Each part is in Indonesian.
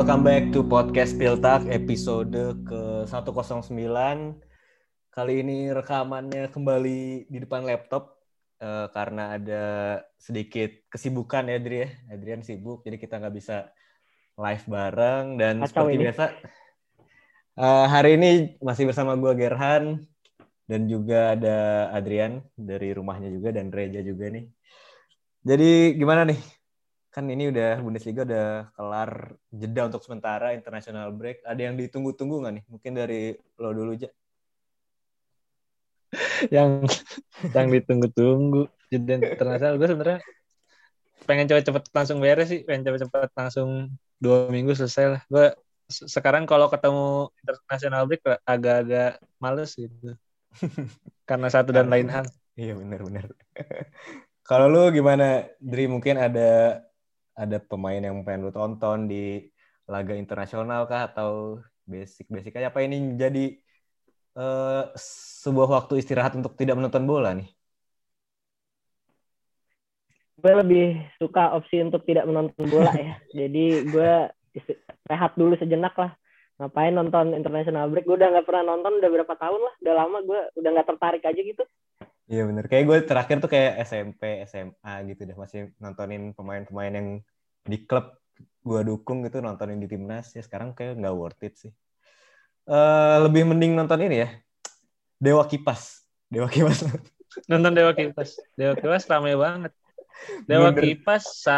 Welcome back to Podcast Piltak episode ke-109. Kali ini rekamannya kembali di depan laptop karena ada sedikit kesibukan ya, Adri ya. Adrian sibuk, jadi kita nggak bisa live bareng. Dan seperti biasa, hari ini masih bersama gue Gerhan dan juga ada Adrian dari rumahnya juga dan Reja juga nih. Jadi gimana nih? Kan ini udah Bundesliga udah kelar, jeda untuk sementara, international break. Ada yang ditunggu-tunggu nggak nih? Mungkin dari lo dulu aja. yang ditunggu-tunggu jeda internasional, gue sebenarnya pengen cepet-cepet langsung beres sih, pengen cepet-cepet langsung 2 minggu selesai lah. Gue sekarang kalau ketemu international break agak-agak males gitu karena satu dan lain hal. Iya benar-benar. Kalau lu gimana, Dri? Mungkin ada pemain yang pengen lu tonton di laga internasional kah, atau basic aja, apa ini menjadi sebuah waktu istirahat untuk tidak menonton bola nih? Gue lebih suka opsi untuk tidak menonton bola ya. Jadi gue rehat dulu sejenak lah. Ngapain nonton international break? Gue udah nggak pernah nonton udah berapa tahun lah. Udah lama gue udah nggak tertarik aja gitu. Iya benar. Kayak gue terakhir tuh kayak SMP, SMA gitu deh, masih nontonin pemain-pemain yang di klub gue dukung gitu, nontonin di timnas. Ya sekarang kayak nggak worth it sih. Lebih mending nonton ini ya, Dewa Kipas. Nonton Dewa Kipas ramai banget. Dewa Kipas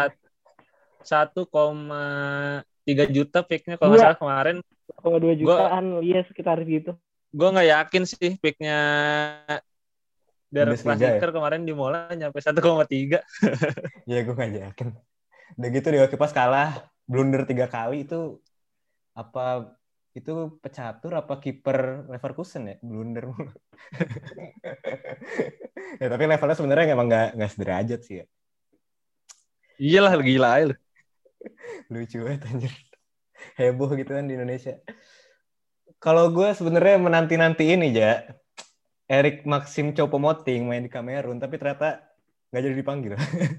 1,3 juta picknya kalau nggak salah kemarin. 2 jutaan, iya sekitar gitu. Gue nggak yakin sih picknya Derek Klasiker ya? Kemarin di Mola nyampe 1,3. Iya, gue nggak yakin. Udah gitu Dewa Kipas kalah, blunder 3 kali itu. Apa itu pecatur apa kiper Leverkusen ya? Blunder mulu. Ya, tapi levelnya sebenarnya emang nggak sederajat sih ya. Iyalah, gila aja. Lucu banget anjir. Heboh gitu kan di Indonesia. Kalau gue sebenarnya menanti-nanti ini ya, Erik Maxim Choupo-Moting main di Kamerun, tapi ternyata nggak jadi dipanggil.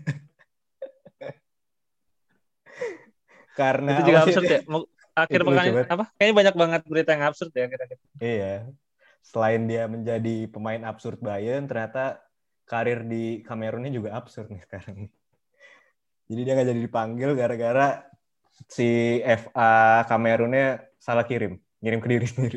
Karena itu juga absurd ya. Akhir pekan apa? Kayaknya banyak banget berita yang absurd ya kira-kira. Iya. Selain dia menjadi pemain absurd Bayern, ternyata karir di Kamerunnya juga absurd nih sekarang. Jadi dia nggak jadi dipanggil gara-gara si FA Kamerunnya salah ngirim ke diri sendiri.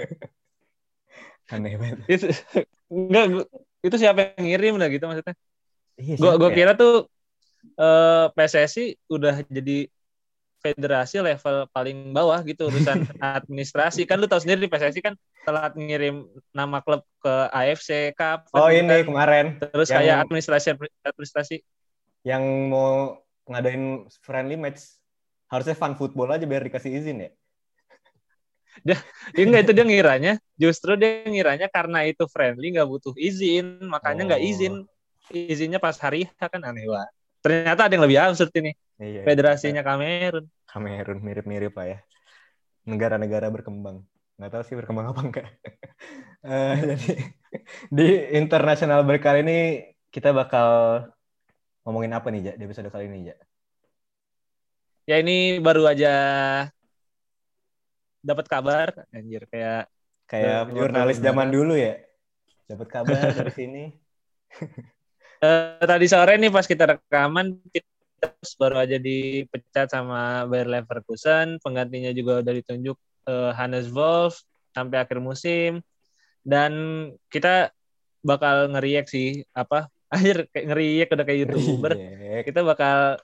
Aneh banget. Itu siapa yang ngirim lah gitu maksudnya. Iya, gue kira tuh PSSI udah jadi federasi level paling bawah gitu urusan administrasi. Kan lu tahu sendiri PSSI kan telat ngirim nama klub ke AFC Cup. Oh ini kan kemarin. Terus kayak administrasi yang mau ngadain friendly match harusnya fun football aja biar dikasih izin ya. Dia justru dia ngiranya karena itu friendly nggak butuh izin, makanya nggak izinnya pas hari kan, aneh banget. Ternyata ada yang lebih absurd ini. Iya, federasinya Kamerun mirip-mirip lah ya, negara-negara berkembang. Nggak tahu sih berkembang apa enggak. Jadi di international break kali ini kita bakal ngomongin apa nih, Ja, di episode kali ini, Ja? Ya ini baru aja dapat kabar, anjir, kayak jurnalis zaman dulu ya. Dapat kabar dari sini. Tadi sore nih pas kita rekaman, kita baru aja dipecat sama Bayer Leverkusen, penggantinya juga udah ditunjuk Hannes Wolf sampai akhir musim, dan kita bakal ngeriak sih anjir, kayak ngeriak udah kayak YouTuber. Kita bakal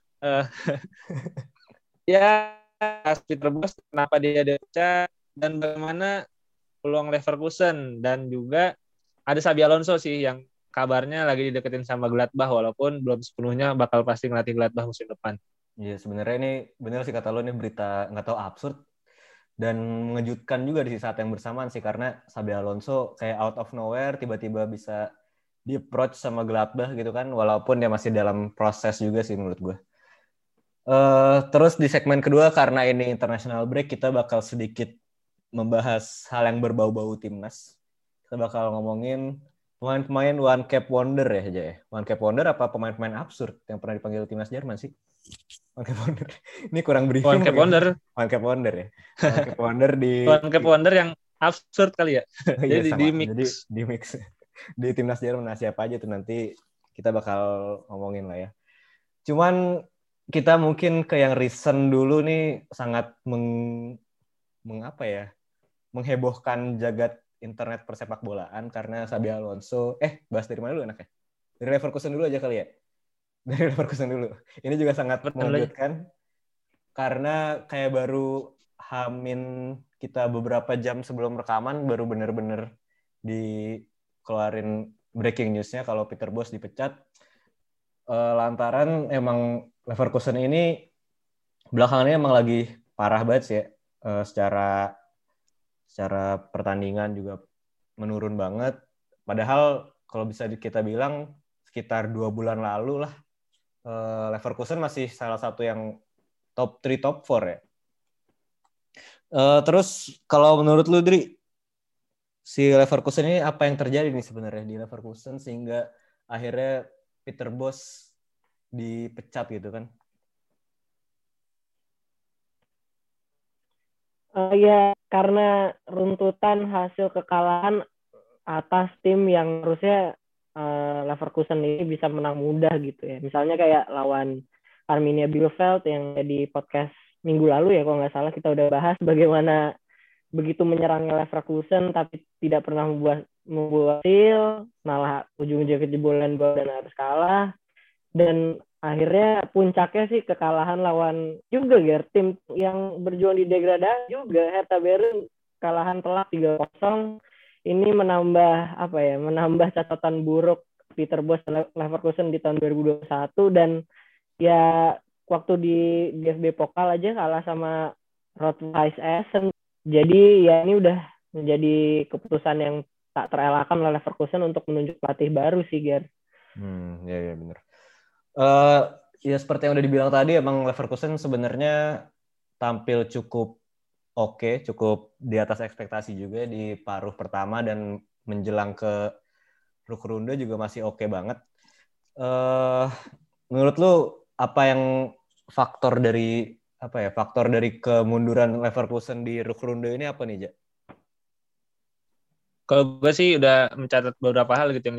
ya Peter Bosz kenapa dia dipecat dan bagaimana peluang Leverkusen, dan juga ada Xabi Alonso sih yang kabarnya lagi dideketin sama Gladbach walaupun belum sepenuhnya bakal pasti ngelatih Gladbach musim depan. Iya, sebenarnya ini benar sih kata lo, nih berita nggak tahu absurd dan mengejutkan juga di saat yang bersamaan sih, karena Xabi Alonso kayak out of nowhere tiba-tiba bisa di-approach sama Gladbach gitu kan, walaupun dia masih dalam proses juga sih menurut gue. Terus di segmen kedua, karena ini international break, kita bakal sedikit membahas hal yang berbau-bau timnas. Kita bakal ngomongin pemain-pemain one cap wonder ya, One cap wonder apa pemain-pemain absurd yang pernah dipanggil timnas Jerman sih? One Cap Wonder. Ini kurang briefing. One Cap Wonder. One Cap Wonder ya. One Cap Wonder di One Cap Wonder yang absurd kali ya. Iya, Jadi sama. di mix. Jadi di mix. Di timnas Jerman. Nah, siapa aja tuh nanti kita bakal ngomongin lah ya. Cuman kita mungkin ke yang recent dulu nih, sangat menghebohkan jagat internet persepak bolaan karena Xabi Alonso. Bahas dari mana dulu enaknya? Dari Leverkusen dulu aja kali ya. Dari Leverkusen dulu. Ini juga sangat mengejutkan karena kayak baru kita beberapa jam sebelum rekaman baru bener-bener dikeluarin breaking news-nya kalau Peter Bosz dipecat. Lantaran emang Leverkusen ini belakangan ini emang lagi parah banget sih ya. Secara pertandingan juga menurun banget. Padahal kalau bisa kita bilang sekitar 2 bulan lalu lah Leverkusen masih salah satu yang top 3, top 4 ya. Terus kalau menurut lu, Dri, si Leverkusen ini apa yang terjadi nih sebenarnya di Leverkusen sehingga akhirnya Peter Bosz dipecat gitu kan? Ya karena runtutan hasil kekalahan atas tim yang harusnya Leverkusen ini bisa menang mudah gitu ya. Misalnya kayak lawan Arminia Bielefeld yang di podcast minggu lalu ya, kalau nggak salah kita udah bahas bagaimana begitu menyerangnya Leverkusen tapi tidak pernah membuat hasil, malah ujung-ujungnya kejebolan gol dan harus kalah. Dan akhirnya puncaknya sih kekalahan lawan juga ya, tim yang berjuang di degradasi juga, Hertha Berlin kalahan telak 3-0. Ini menambah catatan buruk Peter Bosz Leverkusen di tahun 2021, dan ya waktu di DFB Pokal aja kalah sama Rot-Weiss Essen. Jadi ya ini udah menjadi keputusan yang tak terelakkan oleh Leverkusen untuk menunjuk pelatih baru sih, Ger. Ya benar. Ya seperti yang udah dibilang tadi, emang Leverkusen sebenarnya tampil cukup oke, cukup di atas ekspektasi juga di paruh pertama, dan menjelang ke Rückrunde juga masih oke banget. Menurut lu apa yang faktor dari kemunduran Leverkusen di Rückrunde ini apa nih, Ja? Kalau gue sih udah mencatat beberapa hal gitu yang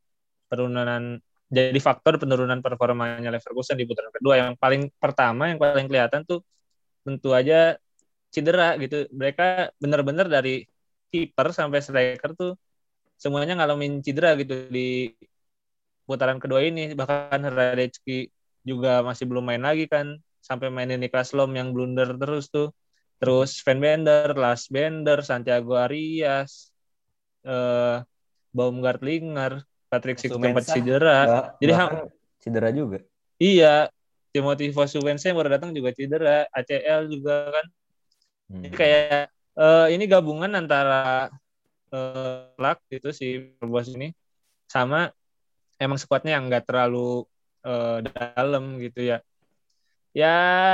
jadi faktor penurunan performanya Leverkusen di putaran kedua. Yang paling kelihatan tuh tentu aja cedera gitu. Mereka benar-benar dari kiper sampai striker tuh semuanya ngalamin cedera gitu di putaran kedua ini. Bahkan Hradecky juga masih belum main lagi kan, sampai mainin Niklas Lom yang blunder terus tuh. Terus Sven Bender, Lars Bender, Santiago Arias, Baumgartlinger, Patrick Schick sempat cedera. Jadi cedera juga. Iya, Timothy Fosu-Mensah yang baru datang juga cedera, ACL juga kan. Jadi kayak ini gabungan antara luck gitu si Bosz ini sama emang skuadnya yang nggak terlalu dalam gitu ya. Ya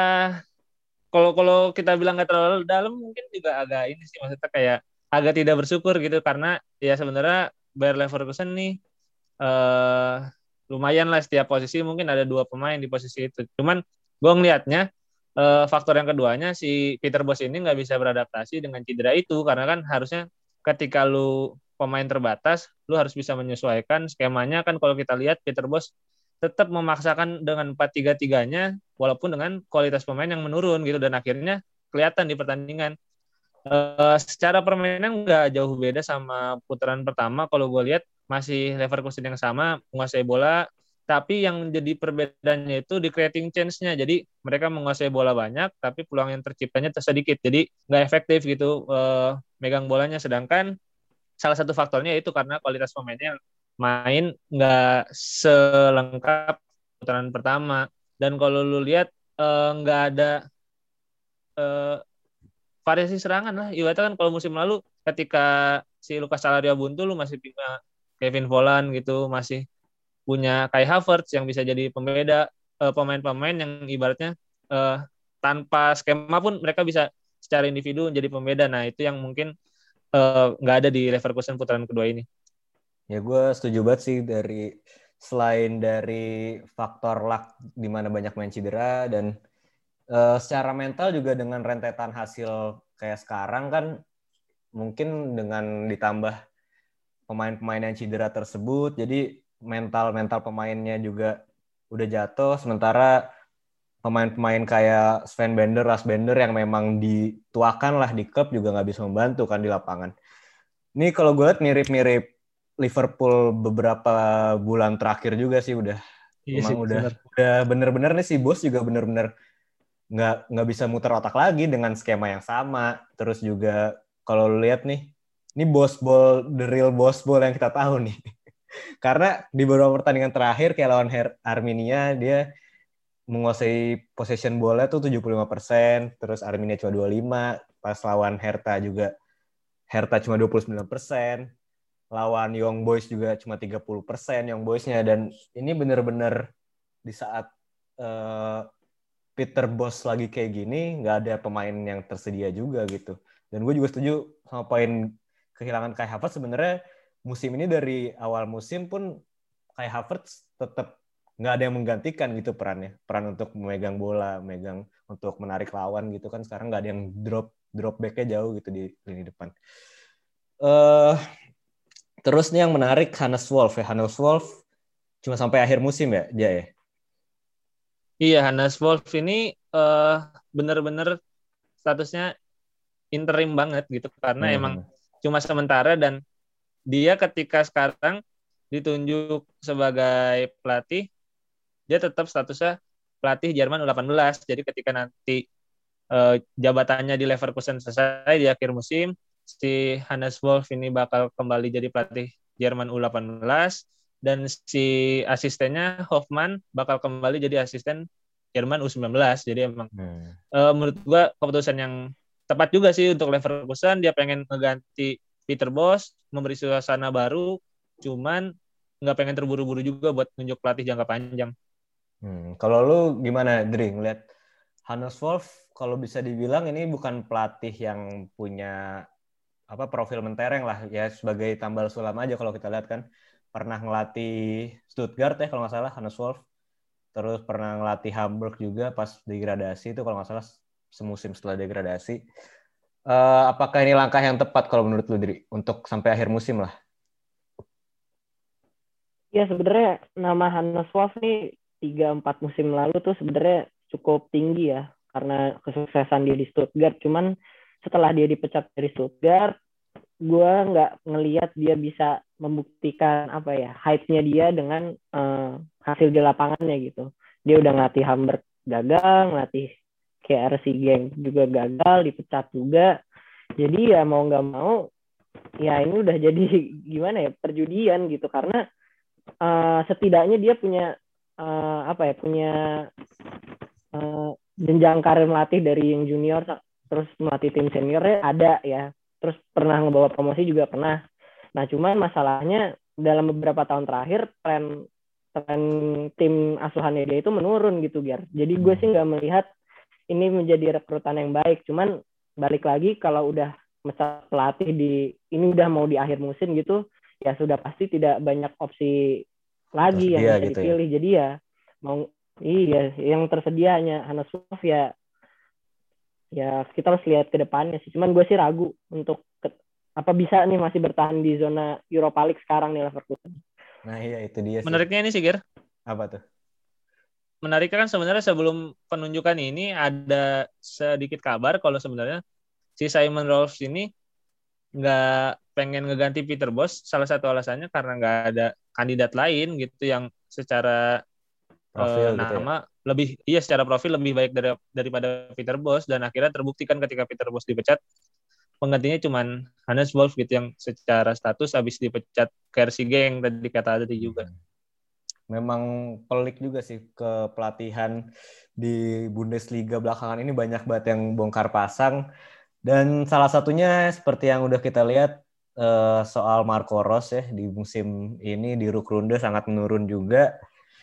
kalau kita bilang nggak terlalu dalam mungkin juga agak ini sih, maksudnya kayak agak tidak bersyukur gitu, karena ya sebenarnya Bayer Leverkusen nih lumayan lah setiap posisi mungkin ada 2 pemain di posisi itu. Cuman gue ngelihatnya faktor yang keduanya si Peter Bosz ini nggak bisa beradaptasi dengan cedera itu, karena kan harusnya ketika lu pemain terbatas lu harus bisa menyesuaikan skemanya kan. Kalau kita lihat Peter Bosz tetap memaksakan dengan 4-3-3-nya walaupun dengan kualitas pemain yang menurun gitu, dan akhirnya kelihatan di pertandingan. Secara permainan nggak jauh beda sama putaran pertama. Kalau gue lihat masih Leverkusen yang sama menguasai bola, tapi yang jadi perbedaannya itu di creating chance-nya. Jadi mereka menguasai bola banyak tapi peluang yang terciptanya sedikit, jadi nggak efektif gitu megang bolanya. Sedangkan salah satu faktornya itu karena kualitas pemainnya main nggak selengkap putaran pertama. Dan kalau lu lihat nggak ada variasi serangan lah. Ibaratnya kan kalau musim lalu ketika si Lucas Alario buntu, lu masih punya Kevin Volland gitu, masih punya Kai Havertz yang bisa jadi pembeda, pemain-pemain yang ibaratnya tanpa skema pun mereka bisa secara individu jadi pembeda. Nah itu yang mungkin nggak ada di Leverkusen putaran kedua ini. Ya gue setuju banget sih dari selain dari faktor luck di mana banyak main cedera dan secara mental juga dengan rentetan hasil kayak sekarang kan mungkin dengan ditambah pemain-pemain yang cedera tersebut jadi mental pemainnya juga udah jatuh sementara pemain-pemain kayak Sven Bender, Lars Bender yang memang dituakan lah di klub juga nggak bisa membantu kan di lapangan. Ini kalau gue lihat mirip-mirip Liverpool beberapa bulan terakhir juga sih udah Iya sih, emang bener. udah bener-bener nih si bos juga bener-bener nggak bisa muter otak lagi dengan skema yang sama. Terus juga kalau lu lihat nih, ini boss ball, the real boss ball yang kita tahu nih. Karena di beberapa pertandingan terakhir kayak lawan Arminia dia menguasai possession bola tuh 75%, terus Arminia cuma 25%, pas lawan Hertha juga Hertha cuma 29%, lawan Young Boys juga cuma 30% Young Boys-nya, dan ini bener-bener di saat Peter Bosz lagi kayak gini, nggak ada pemain yang tersedia juga gitu. Dan gue juga setuju sama poin kehilangan Kai Havertz. Sebenarnya musim ini dari awal musim pun Kai Havertz tetap nggak ada yang menggantikan gitu perannya. Peran untuk memegang bola, megang untuk menarik lawan gitu kan. Sekarang nggak ada yang drop back-nya jauh gitu di lini depan. Terus nih yang menarik Hannes Wolf ya. Hannes Wolf cuma sampai akhir musim ya, dia ya? Iya, Hannes Wolf ini bener-bener statusnya interim banget gitu karena emang cuma sementara dan dia ketika sekarang ditunjuk sebagai pelatih dia tetap statusnya pelatih Jerman U18. Jadi ketika nanti jabatannya di Leverkusen selesai di akhir musim, si Hannes Wolf ini bakal kembali jadi pelatih Jerman U18 dan si asistennya Hoffmann bakal kembali jadi asisten Jerman U19. Jadi emang menurut gua keputusan yang tepat juga sih untuk Leverkusen. Dia pengen ngeganti Peter Bosz, memberi suasana baru, cuman nggak pengen terburu-buru juga buat nunjuk pelatih jangka panjang. Kalau lu gimana, Dri? Ngeliat Hannes Wolf, kalau bisa dibilang ini bukan pelatih yang punya profil mentereng lah ya, sebagai tambal sulam aja kalau kita lihat kan. Pernah ngelatih Stuttgart ya kalau nggak salah Hannes Wolf. Terus pernah ngelatih Hamburg juga pas degradasi itu kalau nggak salah semusim setelah degradasi. Apakah ini langkah yang tepat kalau menurut lu, Dri, untuk sampai akhir musim lah? Ya sebenarnya nama Hannes Wolf nih 3-4 musim lalu tuh sebenarnya cukup tinggi ya karena kesuksesan dia di Stuttgart. Cuman setelah dia dipecat dari Stuttgart, gue nggak ngelihat dia bisa membuktikan hype-nya dia dengan hasil di lapangannya gitu. Dia udah ngelatih Hamburg gagal, ngelatih KRC Genk juga gagal, dipecat juga. Jadi ya mau nggak mau, ya ini udah jadi gimana ya, perjudian gitu karena setidaknya dia punya jenjang karir melatih dari yang junior terus melatih tim seniornya ada ya, terus pernah ngebawa promosi juga pernah. Nah cuman masalahnya dalam beberapa tahun terakhir tren tim asuhannya dia itu menurun gitu, Ger. Jadi gue sih nggak melihat ini menjadi rekrutan yang baik. Cuman balik lagi kalau udah mecat pelatih ini udah mau di akhir musim gitu, ya sudah pasti tidak banyak opsi lagi yang bisa gitu dipilih. Jadi ya mau yang tersedia hanya Hannes Wolf ya kita harus lihat ke depannya sih. Cuman gue sih ragu untuk bisa nih masih bertahan di zona Europa League sekarang nih Leverkusen. Nah iya itu dia sih. Menariknya ini sih, Ger. Apa tuh? Menariknya kan sebenarnya sebelum penunjukan ini ada sedikit kabar kalau sebenarnya si Simon Rolfs ini nggak pengen ngeganti Peter Bosz. Salah satu alasannya karena nggak ada kandidat lain gitu yang secara profil nama gitu ya? Secara profil lebih baik daripada Peter Bosz, dan akhirnya terbuktikan ketika Peter Bosz dipecat penggantinya cuman Hannes Wolf gitu yang secara status habis dipecat KRC Genk tadi kata Adri juga. Memang pelik juga sih kepelatihan di Bundesliga belakangan ini, banyak banget yang bongkar pasang. Dan salah satunya seperti yang udah kita lihat soal Marco Rose ya, di musim ini di Rückrunde sangat menurun juga.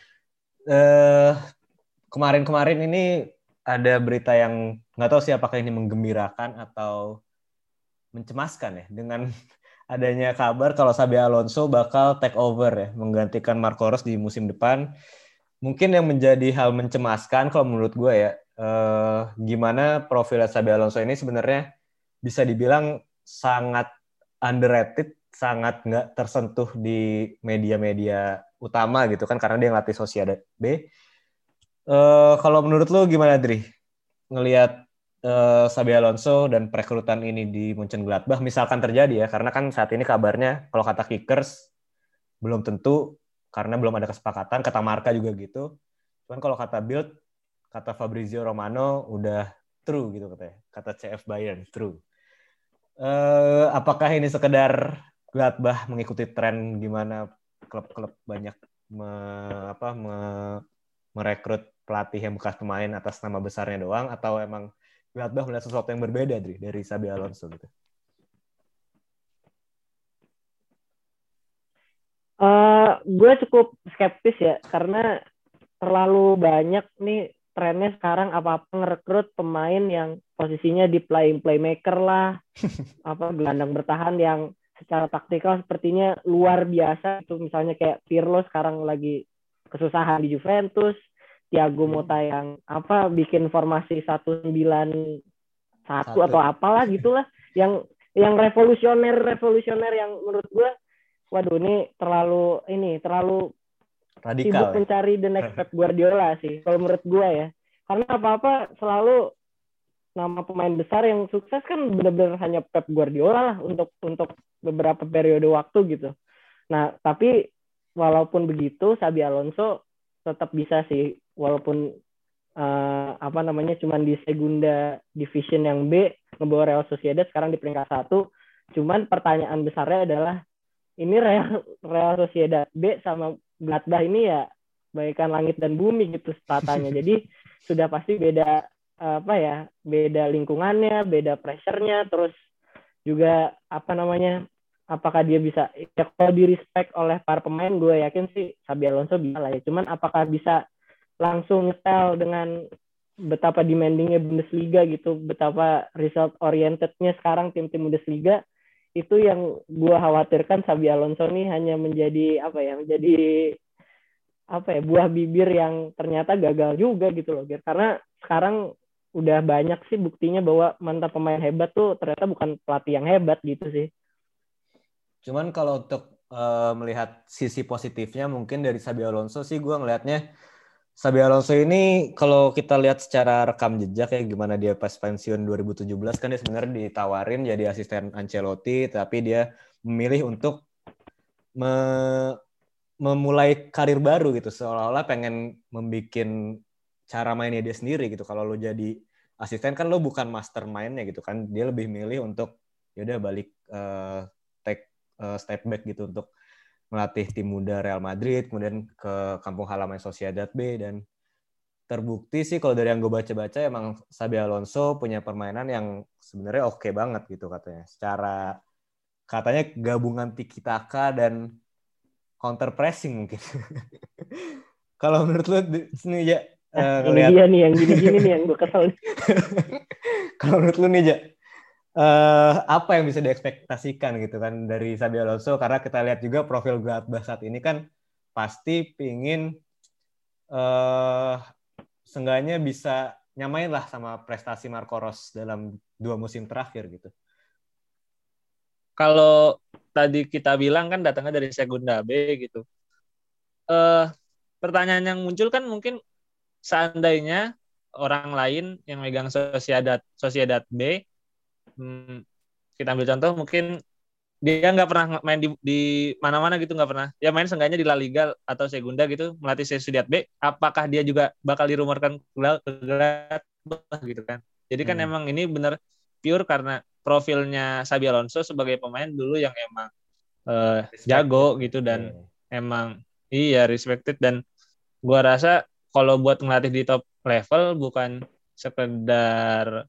Kemarin-kemarin ini ada berita yang nggak tahu sih apakah ini menggembirakan atau mencemaskan ya, dengan adanya kabar kalau Xabi Alonso bakal take over ya, menggantikan Marco Rose di musim depan. Mungkin yang menjadi hal mencemaskan kalau menurut gue ya, gimana profil Xabi Alonso ini sebenarnya bisa dibilang sangat underrated, sangat nggak tersentuh di media-media utama gitu kan, karena dia ngelatih Sociedad B. Kalau menurut lu gimana, Dri? Ngelihat Xabi Alonso dan perekrutan ini di Mönchengladbach misalkan terjadi ya, karena kan saat ini kabarnya kalau kata Kickers belum tentu karena belum ada kesepakatan, kata Marca juga gitu. Cuman kalau kata Bild, kata Fabrizio Romano udah true gitu katanya, kata CF Bayern true. Apakah ini sekedar Gladbach mengikuti tren gimana klub-klub banyak merekrut pelatih yang bekas pemain atas nama besarnya doang, atau emang Gladbach melihat sesuatu yang berbeda dari Xabi Alonso gitu? Gue cukup skeptis ya, karena terlalu banyak nih trennya sekarang apa-apa ngerekrut pemain yang posisinya di playmaker lah, gelandang bertahan yang secara taktikal sepertinya luar biasa. Itu misalnya kayak Pirlo sekarang lagi kesusahan di Juventus, Thiago Motta yang bikin formasi 191 atau apalah gitulah, yang revolusioner yang menurut gue, waduh ini terlalu radikal, sibuk mencari the next Pep Guardiola sih kalau menurut gue ya. Karena apa-apa selalu nama pemain besar yang sukses kan benar-benar hanya Pep Guardiola lah untuk beberapa periode waktu gitu. Nah, tapi walaupun begitu Xabi Alonso tetap bisa sih, walaupun cuman di Segunda Division yang B ngebawa Real Sociedad sekarang di peringkat 1. Cuman pertanyaan besarnya adalah ini Real Sociedad B sama Gladbach ini ya bagaikan langit dan bumi gitu statanya. Jadi sudah pasti beda beda lingkungannya, beda pressure-nya, terus juga apakah dia bisa, ya kalau di respect oleh para pemain gue yakin sih Xabi Alonso bisa lah ya. Cuman apakah bisa langsung nyetel dengan betapa demandingnya Bundesliga gitu, betapa result orientednya sekarang tim-tim Bundesliga, itu yang gue khawatirkan. Xabi Alonso nih hanya menjadi buah bibir yang ternyata gagal juga gitu loh. Karena sekarang udah banyak sih buktinya bahwa mantan pemain hebat tuh ternyata bukan pelatih yang hebat gitu sih. Cuman kalau untuk melihat sisi positifnya mungkin dari Xabi Alonso sih, gue ngelihatnya Xabi Alonso ini kalau kita lihat secara rekam jejak ya, gimana dia pas pensiun 2017 kan dia sebenarnya ditawarin jadi asisten Ancelotti, tapi dia memilih untuk memulai karir baru gitu, seolah-olah pengen membikin cara mainnya dia sendiri gitu. Kalau lo jadi asisten kan lo bukan mastermind-nya gitu kan, dia lebih milih untuk yaudah balik take step back gitu untuk melatih tim muda Real Madrid, kemudian ke kampung halaman Sociedad B, dan terbukti sih kalau dari yang gue baca-baca emang Xabi Alonso punya permainan yang sebenarnya oke banget gitu katanya. Secara katanya gabungan tiki-taka dan counter pressing mungkin. Kalau menurut lu nih ya, ini dia nih yang gini-gini nih yang gue kesel. Kalau menurut lu nih Ja, apa yang bisa diekspektasikan gitu kan dari Xabi Alonso, karena kita lihat juga profil Gladbach saat ini kan pasti pingin seenggaknya bisa nyamain lah sama prestasi Marco Rose dalam 2 musim terakhir gitu. Kalau tadi kita bilang kan datangnya dari Segunda B gitu. Pertanyaan yang muncul kan mungkin seandainya orang lain yang megang Sociedad B, kita ambil contoh mungkin dia nggak pernah main di mana-mana gitu, nggak pernah. Ya main seenggaknya di La Liga atau Segunda gitu, melatih Sociedad B. Apakah dia juga bakal dirumorkan ke Gladbach gitu kan? Jadi kan emang ini benar pure karena profilnya Xabi Alonso sebagai pemain dulu yang emang jago gitu, dan emang respected, dan gua rasa kalau buat ngelatih di top level bukan sekedar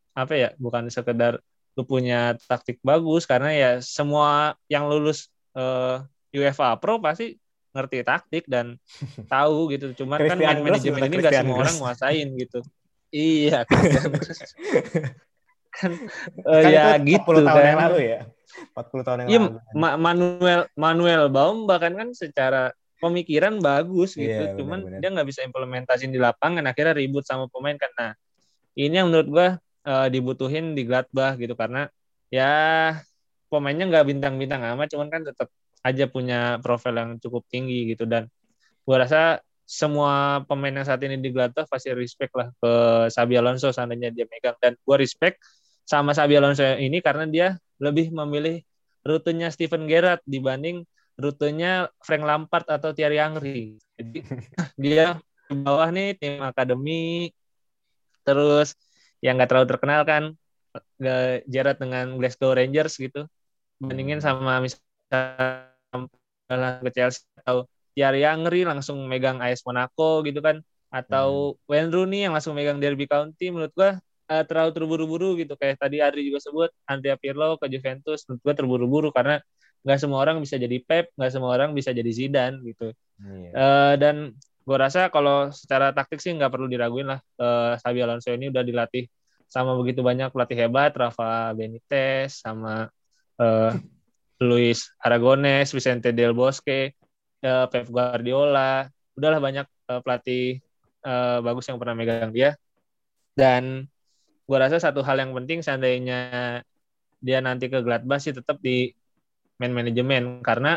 lu punya taktik bagus, karena ya semua yang lulus UEFA Pro pasti ngerti taktik dan tahu gitu. Cuman kan main manajemen ini nggak semua orang nguasain gitu. Iya, kan ya gitu 10 tahun kan. yang lalu ya. 40 tahun yang Iya, lalu. Manuel Baum bahkan kan secara pemikiran bagus gitu, Iya, cuman benar-benar. dia nggak bisa implementasiin di lapangan, akhirnya ribut sama pemain kan. Nah, ini yang menurut gue dibutuhin di Gladbach gitu, karena ya pemainnya nggak bintang-bintang amat, cuman kan tetap aja punya profil yang cukup tinggi gitu. Dan gue rasa semua pemain yang saat ini di Gladbach pasti respect lah ke Xabi Alonso seandainya dia megang. Dan gue respect sama Xabi Alonso ini karena dia lebih memilih rutenya Steven Gerrard dibanding rutenya Frank Lampard atau Thierry Henry. Jadi dia di bawah nih tim akademi, terus yang nggak terlalu terkenal kan Gerrard dengan Glasgow Rangers gitu, bandingin sama misalnya ke Chelsea atau Thierry Henry langsung megang AS Monaco gitu kan, atau Wayne Rooney yang langsung megang Derby County. Menurut gua terlalu terburu-buru gitu, kayak tadi Adri juga sebut Andrea Pirlo ke Juventus, menurut gua terburu-buru karena nggak semua orang bisa jadi Pep, nggak semua orang bisa jadi Zidane gitu. Dan gue rasa kalau secara taktik sih nggak perlu diraguin lah. Xabi Alonso ini udah dilatih sama begitu banyak pelatih hebat, Rafa Benitez, sama Luis Aragonés, Vicente Del Bosque, Pep Guardiola. Udahlah banyak pelatih bagus yang pernah megang dia. Dan gue rasa satu hal yang penting seandainya dia nanti ke Gladbach sih tetap di man manajemen, karena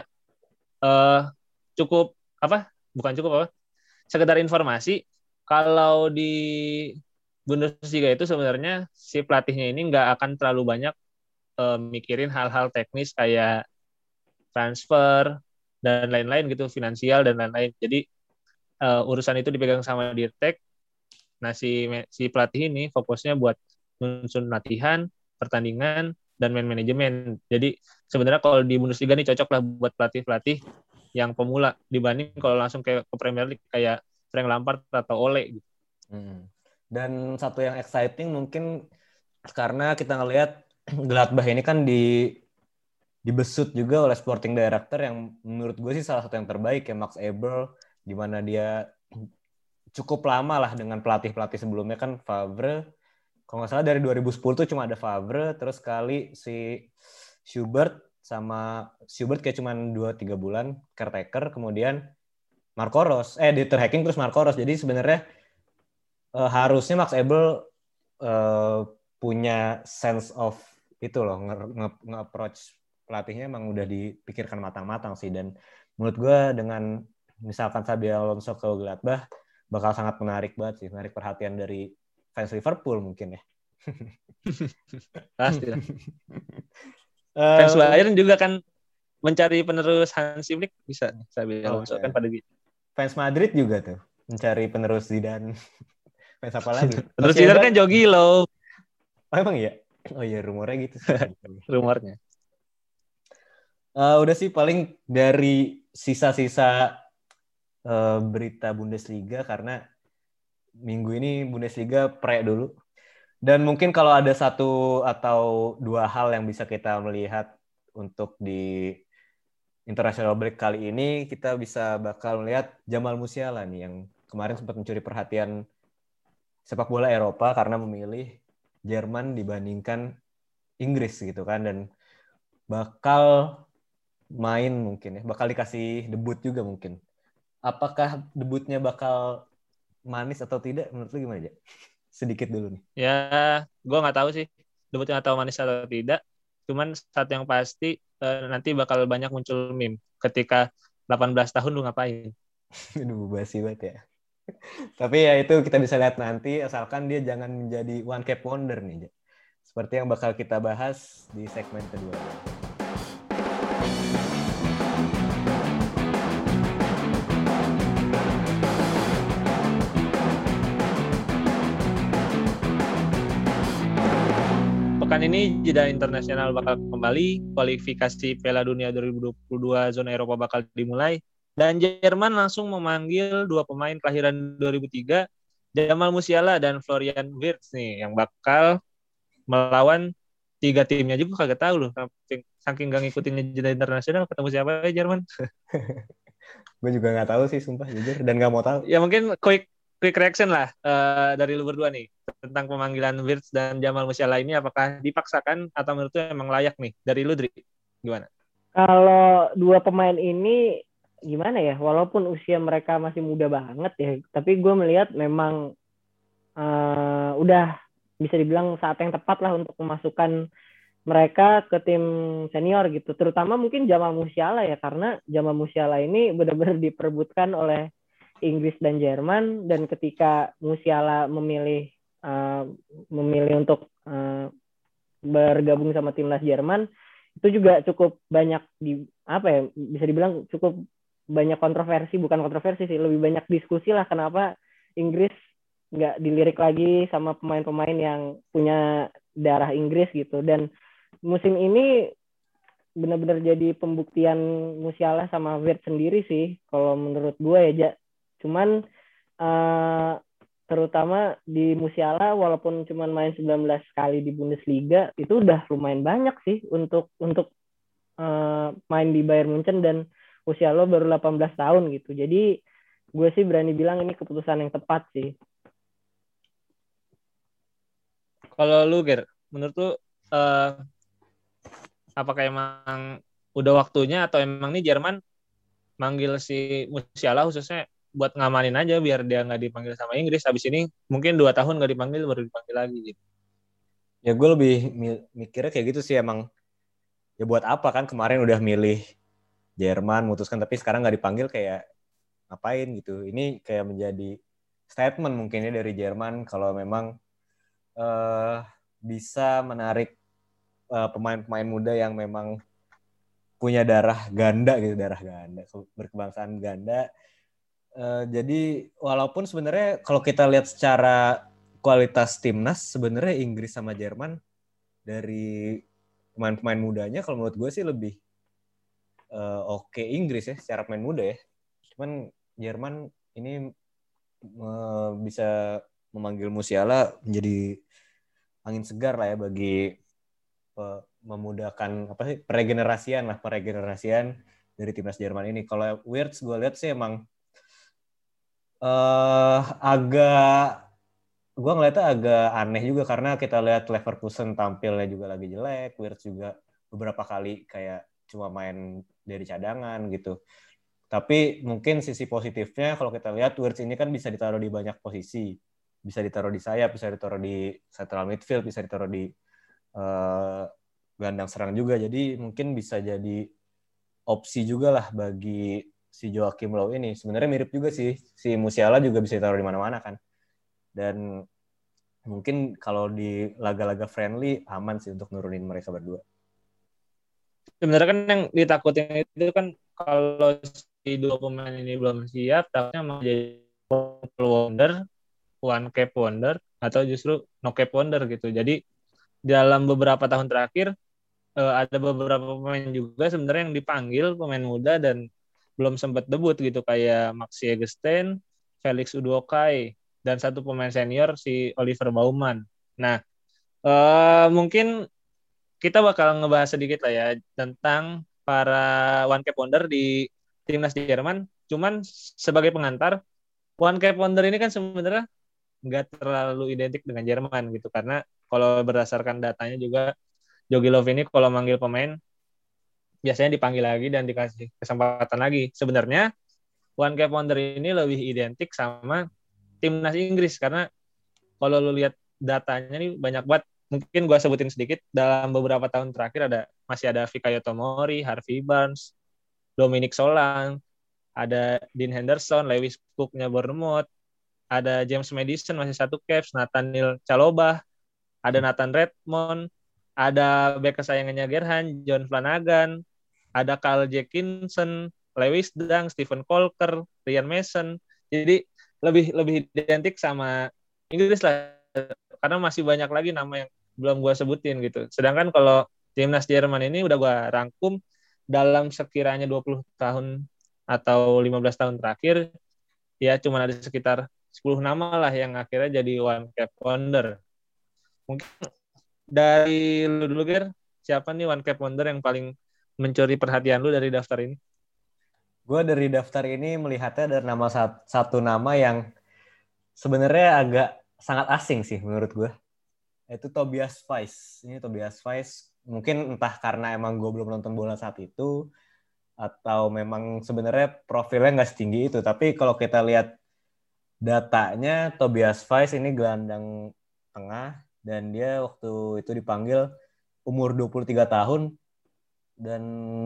sekedar informasi, kalau di Bundesliga itu sebenarnya si pelatihnya ini nggak akan terlalu banyak mikirin hal-hal teknis kayak transfer dan lain-lain gitu, finansial dan lain-lain. Jadi urusan itu dipegang sama Dirtek. Nah si pelatih ini fokusnya buat nyusun latihan, pertandingan, dan man manajemen. Jadi sebenarnya kalau di Bundesliga ini cocok lah buat pelatih-pelatih yang pemula dibanding kalau langsung ke Premier League kayak Frank Lampard atau Ole gitu. Dan satu yang exciting mungkin karena kita ngelihat Gladbach ini kan dibesut juga oleh sporting director yang menurut gue sih salah satu yang terbaik ya, Max Eberl, di mana dia cukup lama lah dengan pelatih-pelatih sebelumnya kan Favre. Kalau nggak salah dari 2010 tuh cuma ada Favre, terus kali si Schubert kayak cuma 2-3 bulan caretaker, kemudian Marco Rose, Dieter Hecking terus Marco Rose. Jadi sebenarnya harusnya Max Eberl punya sense of itu loh, nge-approach pelatihnya emang udah dipikirkan matang-matang sih. Dan menurut gue dengan misalkan Xabi Alonso ke Gladbach bakal sangat menarik banget sih, menarik perhatian dari fans Liverpool mungkin ya. Pasti lah. Fans Bayern juga kan mencari penerus Hansi Flick, bisa Xabi Alonso kan pada gitu. Fans Madrid juga tuh mencari penerus Zidane. Fans apa lagi? Terus Zidane kan Jogi loh. Oh emang iya? Oh iya, rumornya gitu sih. Rumornya. Udah sih paling dari sisa-sisa berita Bundesliga, karena minggu ini Bundesliga pre dulu. Dan mungkin kalau ada satu atau dua hal yang bisa kita melihat untuk di international break kali ini, kita bakal melihat Jamal Musiala nih yang kemarin sempat mencuri perhatian sepak bola Eropa karena memilih Jerman dibandingkan Inggris gitu kan, dan bakal main mungkin ya, bakal dikasih debut juga mungkin. Apakah debutnya bakal manis atau tidak? Menurut lu gimana aja? Sedikit dulu nih. Ya, gue nggak tahu sih debutnya atau manis atau tidak. Cuman satu yang pasti nanti bakal banyak muncul meme ketika 18 tahun lu ngapain. Aduh, basi banget ya. Tapi ya itu kita bisa lihat nanti, asalkan dia jangan menjadi one cap wonder nih. Seperti yang bakal kita bahas di segmen kedua. Pekan ini jeda internasional bakal kembali, kualifikasi Piala Dunia 2022 zona Eropa bakal dimulai, dan Jerman langsung memanggil dua pemain kelahiran 2003, Jamal Musiala dan Florian Wirtz nih, yang bakal melawan tiga timnya juga kagak tahu loh. Saking gak ngikutin jeda internasional, ketemu siapa ya Jerman? Gue juga nggak tahu sih, sumpah jujur, dan nggak mau tahu. Ya mungkin quick quick reaction lah dari lu berdua nih tentang pemanggilan Wirtz dan Jamal Musiala ini, apakah dipaksakan atau menurut lu emang layak nih? Dari lu, Dri, gimana? Kalau dua pemain ini gimana ya, walaupun usia mereka masih muda banget ya, tapi gue melihat memang udah bisa dibilang saat yang tepat lah untuk memasukkan mereka ke tim senior gitu. Terutama mungkin Jamal Musiala ya, karena Jamal Musiala ini benar-benar diperebutkan oleh Inggris dan Jerman, dan ketika Musiala memilih untuk bergabung sama timnas Jerman, itu juga cukup banyak bisa dibilang cukup banyak kontroversi, bukan kontroversi sih, lebih banyak diskusi lah kenapa Inggris nggak dilirik lagi sama pemain-pemain yang punya darah Inggris gitu. Dan musim ini benar-benar jadi pembuktian Musiala sama Wirtz sendiri sih kalau menurut gue ya. Cuman terutama di Musiala, walaupun cuma main 19 kali di Bundesliga, itu udah lumayan banyak sih untuk main di Bayern Munchen, dan usia lo baru 18 tahun gitu. Jadi gue sih berani bilang ini keputusan yang tepat sih. Kalau lu, Ger, menurut lu apakah emang udah waktunya atau emang nih Jerman manggil si Musiala khususnya buat ngamanin aja biar dia nggak dipanggil sama Inggris, habis ini mungkin 2 tahun nggak dipanggil baru dipanggil lagi gitu. Ya gue lebih mikirnya kayak gitu sih, emang ya buat apa kan kemarin udah milih Jerman, memutuskan tapi sekarang nggak dipanggil, kayak ngapain gitu. Ini kayak menjadi statement mungkinnya dari Jerman kalau memang bisa menarik pemain-pemain muda yang memang punya darah ganda gitu, berkebangsaan ganda. Jadi walaupun sebenarnya kalau kita lihat secara kualitas timnas, sebenarnya Inggris sama Jerman dari pemain-pemain mudanya kalau menurut gue sih lebih oke Inggris ya secara pemain muda ya. Cuman Jerman ini bisa memanggil Musiala menjadi angin segar lah ya bagi memudahkan peregenerasian dari timnas Jerman ini. Kalau Wirtz gue lihat sih emang gue ngeliatnya agak aneh juga, karena kita lihat Leverkusen tampilnya juga lagi jelek, Wirtz juga beberapa kali kayak cuma main dari cadangan gitu. Tapi mungkin sisi positifnya kalau kita lihat Wirtz ini kan bisa ditaruh di banyak posisi, bisa ditaruh di sayap, bisa ditaruh di central midfield, bisa ditaruh di gelandang serang juga. Jadi mungkin bisa jadi opsi juga lah bagi si Joachim Löw ini. Sebenarnya mirip juga sih, si Musiala juga bisa ditaruh di mana-mana kan. Dan mungkin kalau di laga-laga friendly aman sih untuk nurunin mereka berdua. Sebenarnya kan yang ditakutin itu kan kalau si dua pemain ini belum siap, takutnya mau jadi wonder, one cap wonder, atau justru no cap wonder gitu. Jadi dalam beberapa tahun terakhir ada beberapa pemain juga sebenarnya yang dipanggil pemain muda dan belum sempat debut gitu, kayak Maxi Eggestein, Felix Udokai, dan satu pemain senior si Oliver Baumann. Nah, mungkin kita bakal ngebahas sedikit lah ya tentang para one cap wonder di timnas Jerman. Cuman sebagai pengantar, one cap wonder ini kan sebenarnya nggak terlalu identik dengan Jerman gitu, karena kalau berdasarkan datanya juga Jogi Löw ini kalau manggil pemain biasanya dipanggil lagi dan dikasih kesempatan lagi. Sebenarnya one cap wonder ini lebih identik sama timnas Inggris, karena kalau lu lihat datanya nih banyak banget. Mungkin gue sebutin sedikit, dalam beberapa tahun terakhir masih ada Fikayo Tomori, Harvey Barnes, Dominic Solanke, ada Dean Henderson, Lewis Cook-nya Bournemouth, ada James Maddison masih satu caps, Nathaniel Chalobah, ada Nathan Redmond, ada bek kesayangannya Gerhan, John Flanagan, ada Carl Jenkinson, Lewis Dunk, Stephen Colker, Ryan Mason. Jadi lebih identik sama Inggris lah, karena masih banyak lagi nama yang belum gue sebutin gitu. Sedangkan kalau timnas Jerman ini udah gue rangkum dalam sekiranya 20 tahun atau 15 tahun terakhir, ya cuma ada sekitar 10 nama lah yang akhirnya jadi one cap wonder. Mungkin dari lu dulu, Ger, siapa nih one cap wonder yang paling mencuri perhatian lu dari daftar ini? Gue dari daftar ini melihatnya dari satu nama yang sebenarnya agak sangat asing sih menurut gue. Itu Tobias Weiss. Ini Tobias Weiss mungkin entah karena emang gue belum nonton bola saat itu atau memang sebenarnya profilnya nggak setinggi itu. Tapi kalau kita lihat datanya, Tobias Weiss ini gelandang tengah dan dia waktu itu dipanggil umur 23 tahun dan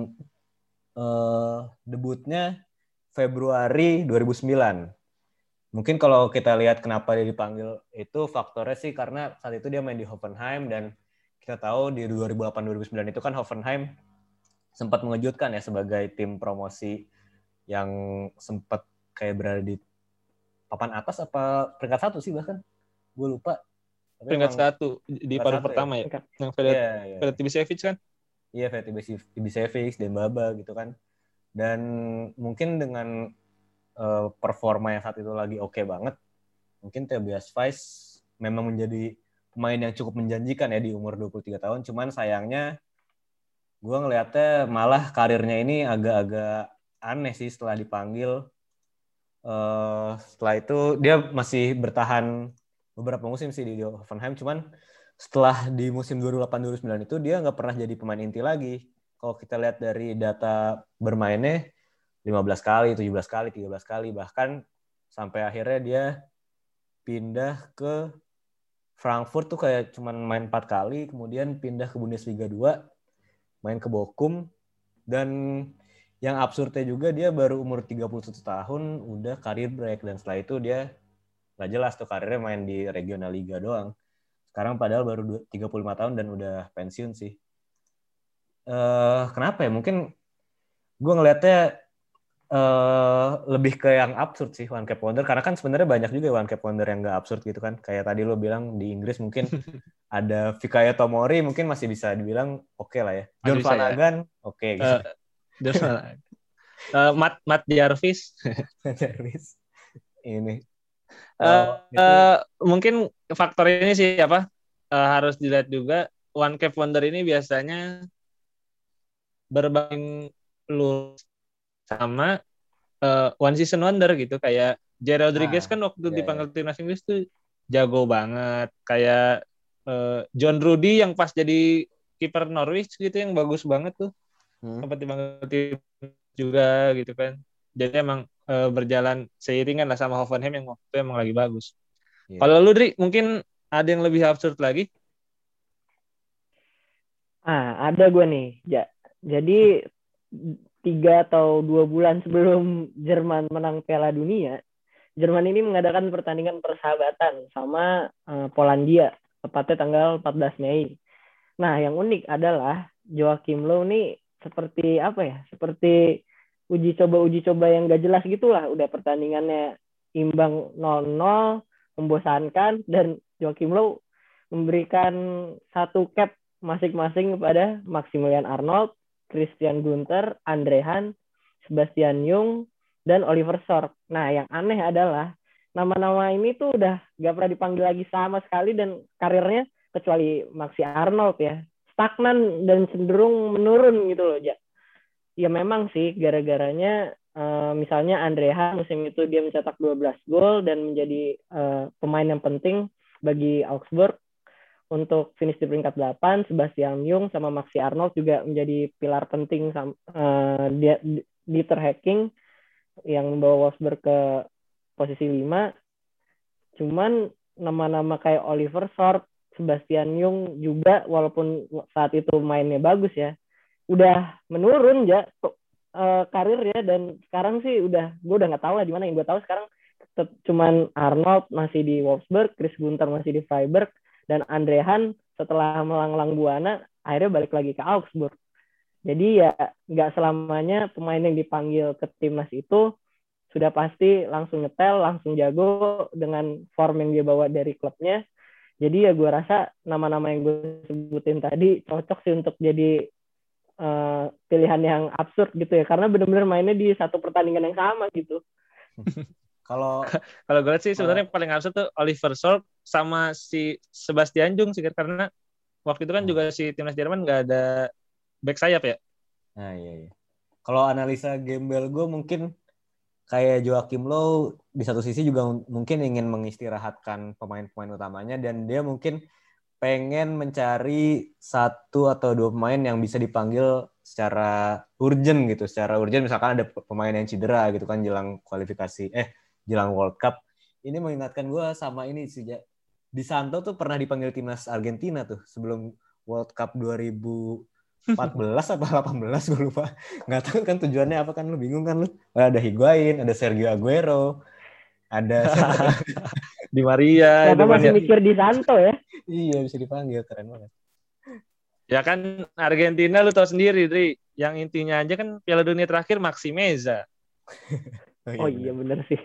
debutnya Februari 2009. Mungkin kalau kita lihat kenapa dia dipanggil itu faktornya sih karena saat itu dia main di Hoffenheim dan kita tahu di 2008-2009 itu kan Hoffenheim sempat mengejutkan ya sebagai tim promosi yang sempat kayak berada di papan atas apa peringkat 1 sih bahkan. Gue lupa. Tapi Peringkat 1 di paruh pertama ya. Yang Vedat Ibišević kan? Iya, Vedat Ibišević, Dembaba gitu kan. Dan mungkin dengan performa yang saat itu lagi oke banget, mungkin Tobias Weiss memang menjadi pemain yang cukup menjanjikan ya di umur 23 tahun. Cuman sayangnya gue ngelihatnya malah karirnya ini agak-agak aneh sih setelah dipanggil. Setelah itu dia masih bertahan beberapa musim sih di Hoffenheim. Cuman setelah di musim 2008-2009 itu dia nggak pernah jadi pemain inti lagi. Kalau kita lihat dari data bermainnya 15 kali, 17 kali, 13 kali. Bahkan sampai akhirnya dia pindah ke Frankfurt tuh kayak cuman main 4 kali. Kemudian pindah ke Bundesliga 2, main ke Bochum. Dan yang absurdnya juga dia baru umur 31 tahun udah karir break. Dan setelah itu dia nggak jelas tuh karirnya main di Regional Liga doang. Sekarang padahal baru 35 tahun dan udah pensiun sih. Kenapa ya? Mungkin gue ngelihatnya lebih ke yang absurd sih One Cap Wonder, karena kan sebenarnya banyak juga One Cap Wonder yang nggak absurd gitu kan, kayak tadi lo bilang di Inggris mungkin ada Fikayo Tomori mungkin masih bisa dibilang oke lah ya, John Flanagan ya. Oke gitu. John Flanagan. Matt Jarvis ini mungkin faktor ini sih apa harus dilihat juga. One Cap Wonder ini biasanya berbanding lurus sama one season wonder gitu, kayak Jair Rodriguez kan waktu dipanggil timnas Inggris tuh jago banget, kayak John Rudy yang pas jadi kiper Norwich gitu yang bagus banget tuh, sempat dipanggil tim juga gitu kan. Jadi emang berjalan seiringan lah sama Hoffenheim yang waktu itu emang lagi bagus. Kalau lu Dri, mungkin ada yang lebih absurd lagi? Ada gue nih, jadi 3 atau 2 bulan sebelum Jerman menang Piala Dunia, Jerman ini mengadakan pertandingan persahabatan sama Polandia, tepatnya tanggal 14 Mei. Nah, yang unik adalah Joachim Löw nih seperti apa ya? Seperti uji coba yang gak jelas gitulah. Udah pertandingannya imbang 0-0, membosankan, dan Joachim Löw memberikan 1 cap masing-masing kepada Maximilian Arnold, Christian Günther, Andre Han, Sebastian Jung, dan Oliver Sorg. Nah, yang aneh adalah nama-nama ini tuh udah gak pernah dipanggil lagi sama sekali, dan karirnya kecuali Maxi Arnold ya, stagnan dan cenderung menurun gitu loh, Ja. Ya memang sih gara-garanya misalnya Andre Han musim itu dia mencetak 12 gol dan menjadi pemain yang penting bagi Augsburg untuk finish di peringkat 8. Sebastian Jung sama Maxi Arnold juga menjadi pilar penting di Hacking yang membawa Wolfsburg ke posisi 5. Cuman nama-nama kayak Oliver Sorg, Sebastian Jung juga walaupun saat itu mainnya bagus ya, udah menurun ya karirnya, dan sekarang sih gue udah nggak tahu lah di mana. Yang gue tahu sekarang cuman Arnold masih di Wolfsburg, Chris Günther masih di Freiburg, dan Andre Han setelah melanglang buana akhirnya balik lagi ke Augsburg. Jadi ya nggak selamanya pemain yang dipanggil ke timnas itu sudah pasti langsung nyetel, langsung jago dengan form yang dia bawa dari klubnya. Jadi ya gue rasa nama-nama yang gue sebutin tadi cocok sih untuk jadi pilihan yang absurd gitu ya, karena benar-benar mainnya di satu pertandingan yang sama gitu. Kalau gue lihat sih sebenarnya paling absurd tuh Oliver Sorg sama si Sebastian Jung sih, karena waktu itu kan juga si timnas Jerman nggak ada back sayap ya. Nah iya. Kalau analisa gembel gue mungkin kayak Joachim Low di satu sisi juga mungkin ingin mengistirahatkan pemain-pemain utamanya dan dia mungkin pengen mencari 1 atau 2 pemain yang bisa dipanggil secara urgent gitu. Secara urgent misalkan ada pemain yang cedera gitu kan jelang jelang World Cup. Ini mengingatkan gue sama ini sih, Di Santo tuh pernah dipanggil timnas Argentina tuh sebelum World Cup 2014 atau 18 gue lupa. Nggak tahu kan tujuannya apa kan, lu bingung kan lu. Ada Higuain, ada Sergio Aguero, ada Di Maria Bapak itu kan masih ya. mikir di Santo ya? Iya bisa dipanggil, keren banget. Ya kan Argentina lu tahu sendiri, Dri. Yang intinya aja kan Piala Dunia terakhir Maxi Meza. Oh iya bener sih.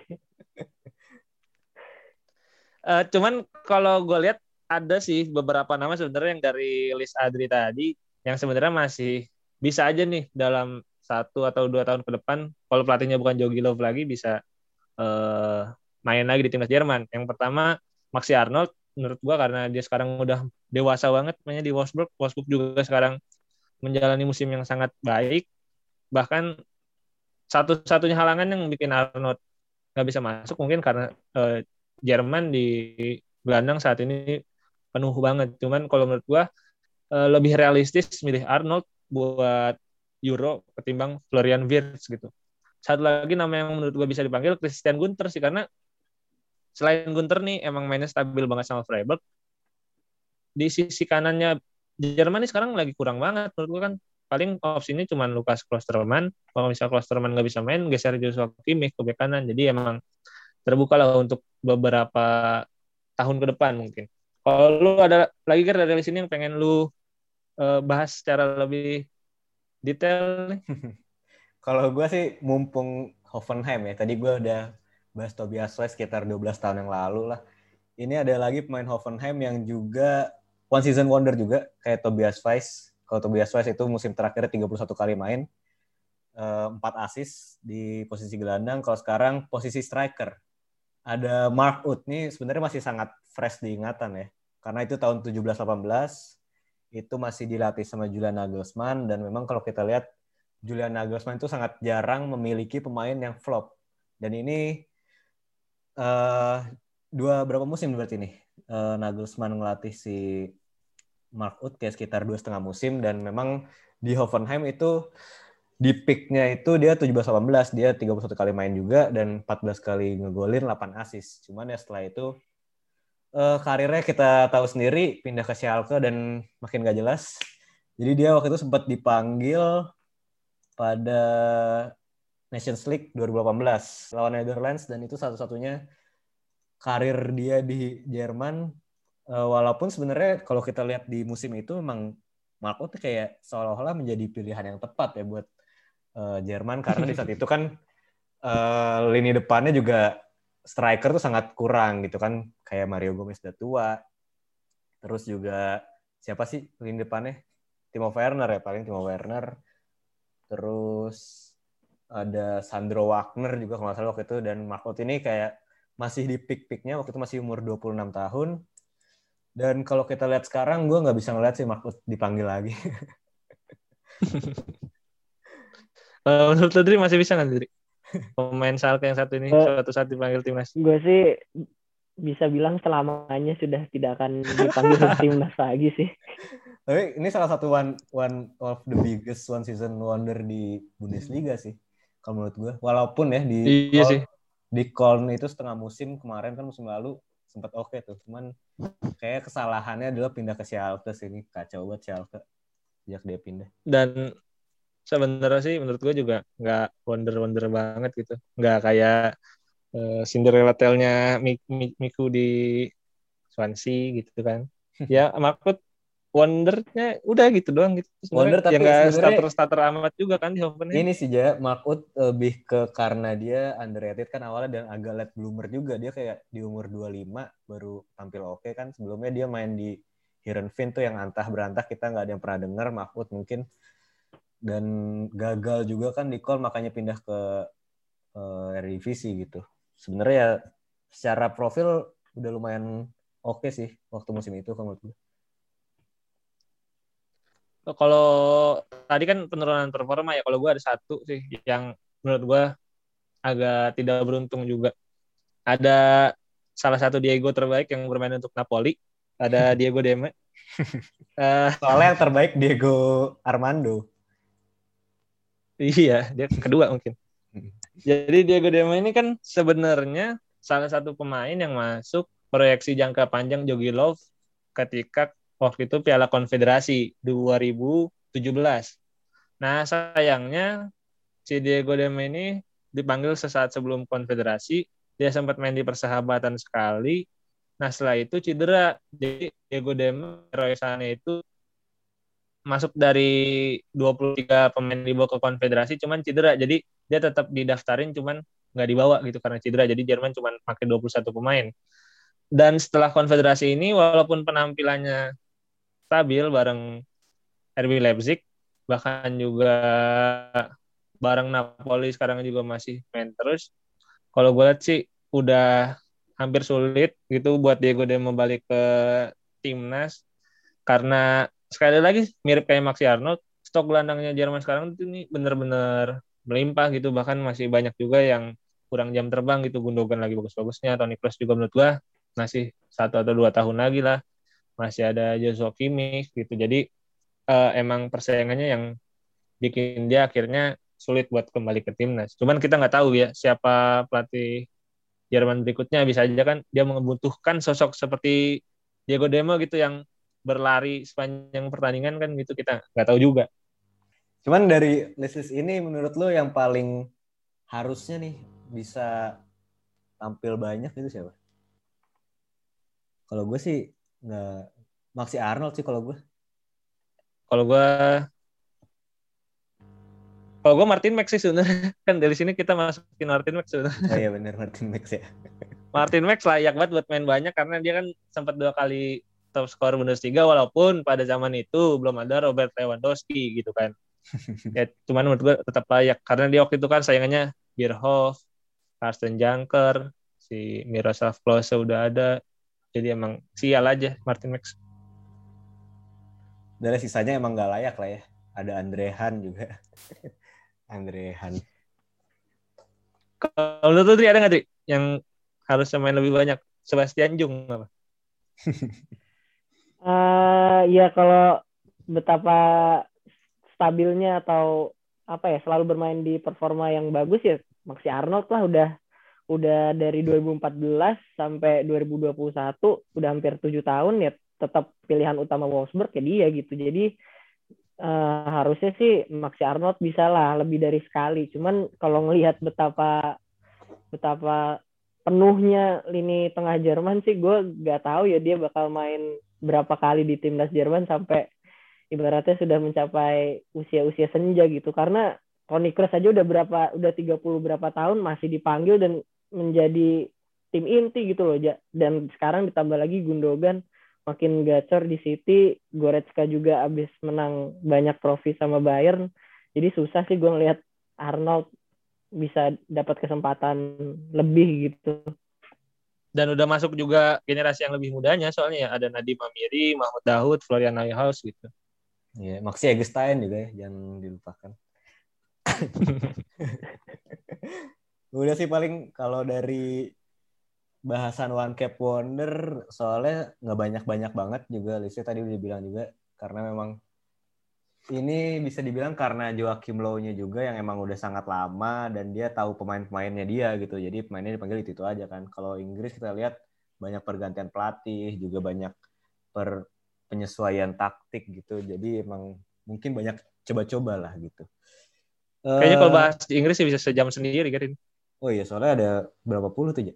Cuman kalau gue lihat ada sih beberapa nama sebenarnya yang dari list Adri tadi yang sebenarnya masih bisa aja nih dalam 1 atau 2 tahun ke depan kalau pelatihnya bukan Jogi Löw lagi bisa main lagi di timnas Jerman. Yang pertama Maxi Arnold menurut gue karena dia sekarang udah dewasa banget mainnya di Wolfsburg. Wolfsburg juga sekarang menjalani musim yang sangat baik. Bahkan satu-satunya halangan yang bikin Arnold nggak bisa masuk mungkin karena Jerman di gelandang saat ini penuh banget. Cuman kalau menurut gua lebih realistis milih Arnold buat Euro ketimbang Florian Wirtz gitu. Satu lagi nama yang menurut gua bisa dipanggil Christian Gunter sih karena selain Gunter nih emang mainnya stabil banget sama Freiburg. Di sisi kanannya Jerman ini sekarang lagi kurang banget menurut gua kan. Paling opsinya cuma Lukas Klosterman. Kalau misalnya Klosterman nggak bisa main, geser Joshua Kimmich ke bek kanan. Jadi emang terbuka lah untuk beberapa tahun ke depan mungkin. Kalau lu ada lagi kan dari sini yang pengen lu bahas secara lebih detail nih? Kalau gue sih mumpung Hoffenheim ya, tadi gue udah bahas Tobias Weiss sekitar 12 tahun yang lalu lah. Ini ada lagi pemain Hoffenheim yang juga one season wonder juga, kayak Tobias Weiss. Kalau Tobias Weiss itu musim terakhir 31 kali main, 4 assist di posisi gelandang. Kalau sekarang posisi striker. Ada Mark Uth, nih sebenarnya masih sangat fresh diingatan ya. Karena itu tahun 17-18, itu masih dilatih sama Julian Nagelsmann, dan memang kalau kita lihat Julian Nagelsmann itu sangat jarang memiliki pemain yang flop. Dan ini berapa musim berarti nih Nagelsmann ngelatih si Mark Uth kayak sekitar 2,5 musim, dan memang di Hoffenheim itu di peak-nya itu dia 17-18, dia 31 kali main juga dan 14 kali ngegolin, 8 assist. Cuman ya setelah itu karirnya kita tahu sendiri, pindah ke Schalke dan makin gak jelas. Jadi dia waktu itu sempat dipanggil pada Nations League 2018 lawan Netherlands, dan itu satu-satunya karir dia di Jerman. Walaupun sebenarnya kalau kita lihat di musim itu memang Mark Uth kayak seolah-olah menjadi pilihan yang tepat ya buat Jerman, karena di saat itu kan lini depannya juga striker tuh sangat kurang gitu kan, kayak Mario Gomez udah tua, terus juga siapa sih lini depannya, Timo Werner ya, paling Timo Werner, terus ada Sandro Wagner juga kalau nggak salah waktu itu, dan Mark Uth ini kayak masih di peak-peaknya waktu itu, masih umur 26 tahun. Dan kalau kita lihat sekarang, gue nggak bisa ngeliat sih Mark Uth dipanggil lagi. Menurut lu Dri masih bisa nggak Dri? Pemain Schalke yang satu ini suatu saat dipanggil timnas. Gue sih bisa bilang selamanya sudah tidak akan dipanggil timnas lagi sih. Tapi ini salah satu one of the biggest one season wonder di Bundesliga sih, kalau menurut gue. Walaupun ya di Köln itu setengah musim kemarin kan, musim lalu sempat oke tuh. Cuman kayak kesalahannya adalah pindah ke Schalke sih. Ini kacau banget Schalke sejak dia pindah. Dan sebenarnya sih menurut gue juga nggak wonder banget gitu. Nggak kayak Cinderella Tale-nya Miku di Swansea gitu kan. Ya maksud wondernya udah gitu doang gitu. Wonder tapi ya nggak starter amat juga kan di Hoffenheim. Ini sih Mark Uth lebih ke karena dia underrated kan awalnya, dan agak late bloomer juga. Dia kayak di umur 25 baru tampil oke kan. Sebelumnya dia main di Heerenveen tuh yang antah berantah, kita nggak ada yang pernah dengar Mark Uth mungkin. Dan gagal juga kan di Köln, makanya pindah ke Eredivisie gitu. Sebenarnya ya secara profil udah lumayan oke sih waktu musim itu kalau menurut gue. Kalau tadi kan penurunan performa ya, kalau gue ada satu sih yang menurut gue agak tidak beruntung juga. Ada salah satu Diego terbaik yang bermain untuk Napoli, ada Diego Demme. Soalnya yang terbaik Diego Armando. Iya, dia kedua mungkin. Jadi Diego Demme ini kan sebenarnya salah satu pemain yang masuk proyeksi jangka panjang Jogi Löw ketika waktu itu Piala Konfederasi 2017. Nah, sayangnya si Diego Demme ini dipanggil sesaat sebelum konfederasi. Dia sempat main di persahabatan sekali. Nah, setelah itu cedera. Jadi Diego Demme Roysane itu masuk dari 23 pemain dibawa ke konfederasi cuman cedera. Jadi dia tetap didaftarin cuman nggak dibawa gitu karena cedera. Jadi Jerman cuman pakai 21 pemain. Dan setelah konfederasi ini walaupun penampilannya stabil bareng RB Leipzig, bahkan juga bareng Napoli sekarang juga masih main terus. Kalau gue lihat sih udah hampir sulit gitu buat Diego Demme balik ke timnas karena sekali lagi mirip kayak Maxi Arnold, stok gelandangnya Jerman sekarang itu nih bener-bener melimpah gitu, bahkan masih banyak juga yang kurang jam terbang gitu. Gundogan lagi bagus-bagusnya, Toni Kroos juga menurut gue masih 1 atau 2 tahun lagi lah, masih ada Joshua Kimmich gitu. Jadi emang persaingannya yang bikin dia akhirnya sulit buat kembali ke timnas. Cuman kita nggak tahu ya siapa pelatih Jerman berikutnya. Bisa aja kan dia membutuhkan sosok seperti Diego Demme gitu yang berlari sepanjang pertandingan kan gitu, kita nggak tahu juga. Cuman dari list ini menurut lo yang paling harusnya nih bisa tampil banyak itu siapa? Kalau gue sih nggak, Maxi Arnold sih kalau gue. Kalau gue Martin Max sih sebenarnya. Kan dari sini kita masukin Martin Max sebenarnya. Oh iya benar, Martin Max ya. Martin Max layak banget buat main banyak karena dia kan sempat 2 kali top skor Bundesliga walaupun pada zaman itu belum ada Robert Lewandowski gitu kan. Ya cuman menurut gue tetap layak karena dia waktu itu kan saingannya Bierhoff, Carsten Janker, si Miroslav Klose udah ada. Jadi emang sial aja Martin Max. Dari sisanya emang nggak layak lah ya. Ada Andre Han juga. Andre Han. Kalau lu tuh Tri ada nggak Tri yang harus main lebih banyak? Sebastian Jung apa? Ya kalau betapa stabilnya atau apa ya selalu bermain di performa yang bagus ya Maxi Arnold lah, udah dari 2014 sampai 2021 udah hampir 7 tahun ya tetap pilihan utama Wolfsburg ya dia gitu. Jadi harusnya sih Maxi Arnold bisa lah lebih dari sekali. Cuman kalau ngelihat betapa penuhnya lini tengah Jerman sih gue nggak tahu ya dia bakal main berapa kali di timnas Jerman sampai ibaratnya sudah mencapai usia senja gitu. Karena Toni Kroos aja udah 30 berapa tahun masih dipanggil dan menjadi tim inti gitu loh. Dan sekarang ditambah lagi Gundogan makin gacor di City, Goretzka juga abis menang banyak trofi sama Bayern. Jadi susah sih gue ngelihat Arnold bisa dapat kesempatan lebih gitu. Dan udah masuk juga generasi yang lebih mudanya soalnya ya ada Nadim Amiri, Mahmud Dahoud, Florian Neuhaus gitu. Iya, Maxi Eggestein juga ya, jangan dilupakan. Udah sih paling kalau dari bahasan One Cap Wonder soalnya nggak banyak-banyak banget juga listnya tadi udah bilang juga karena memang ini bisa dibilang karena Joachim Löw-nya juga yang emang udah sangat lama dan dia tahu pemain-pemainnya dia gitu, jadi pemainnya dipanggil itu aja kan. Kalau Inggris kita lihat banyak pergantian pelatih juga, banyak penyesuaian taktik gitu, jadi emang mungkin banyak coba-coba lah gitu. Kayaknya kalau bahas di Inggris sih bisa sejam sendiri kan ini. Oh iya, soalnya ada berapa puluh tuh ya?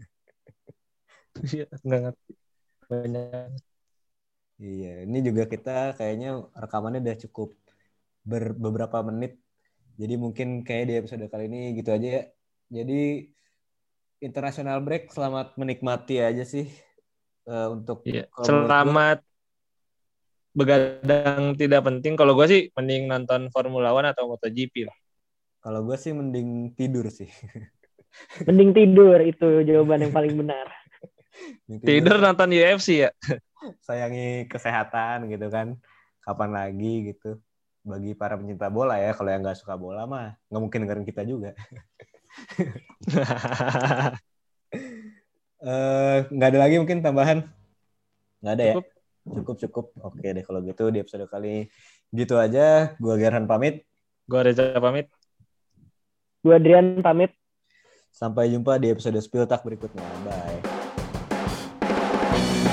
Nggak ngerti. Banyak. Iya, ini juga kita kayaknya rekamannya udah cukup beberapa menit. Jadi mungkin kayak di episode kali ini gitu aja ya. Jadi international break, selamat menikmati aja sih untuk selamat begadang tidak penting. Kalau gue sih mending nonton Formula One atau MotoGP lah. Kalau gue sih mending tidur sih. Mending tidur, itu jawaban yang paling benar. Tidur nonton UFC ya. Sayangi kesehatan gitu kan. Kapan lagi gitu. Bagi para pencinta bola ya, kalau yang nggak suka bola mah nggak mungkin dengerin kita juga. Nggak ada lagi mungkin tambahan? Nggak ada. Cukup. Ya? Cukup. Oke deh kalau gitu di episode kali gitu aja. Gua Gerhan pamit. Gua Reza pamit. Gua Adrian pamit. Sampai jumpa di episode Spill Talk berikutnya. Bye.